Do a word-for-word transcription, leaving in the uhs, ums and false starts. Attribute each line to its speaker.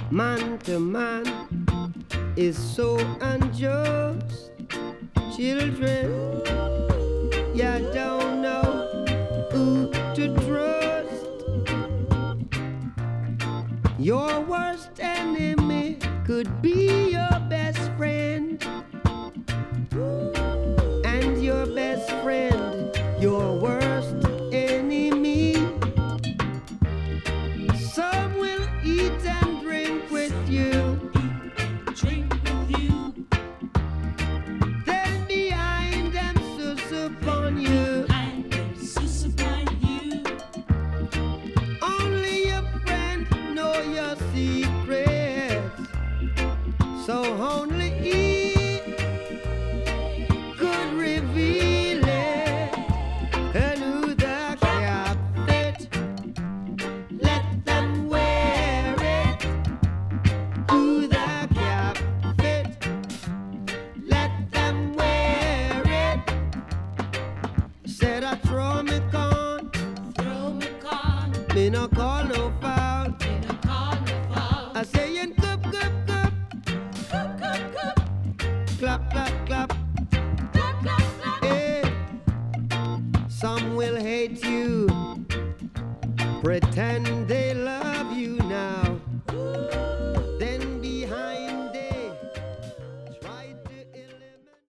Speaker 1: Man to man is so unjust. Children, you don't know who to trust. Your worst enemy could be your best friend, and your best friend your worst enemy. Some will eat and drink with you,
Speaker 2: Drink with you,
Speaker 1: then behind them sus upon you.
Speaker 2: and sus upon you.
Speaker 1: Only your friend know your secrets, so only he could reveal it. And who the cap fit, let them wear it. Who the cap fit, let them wear it. Said I throw me con,
Speaker 2: Throw me con,
Speaker 1: me no call no foul.
Speaker 2: in a carnival.
Speaker 1: I say in cup, cup, cup,
Speaker 2: Cup, cup, cup,
Speaker 1: clap, clap, clap.
Speaker 2: clap, clap, clap.
Speaker 1: Hey, some will hate you, pretend they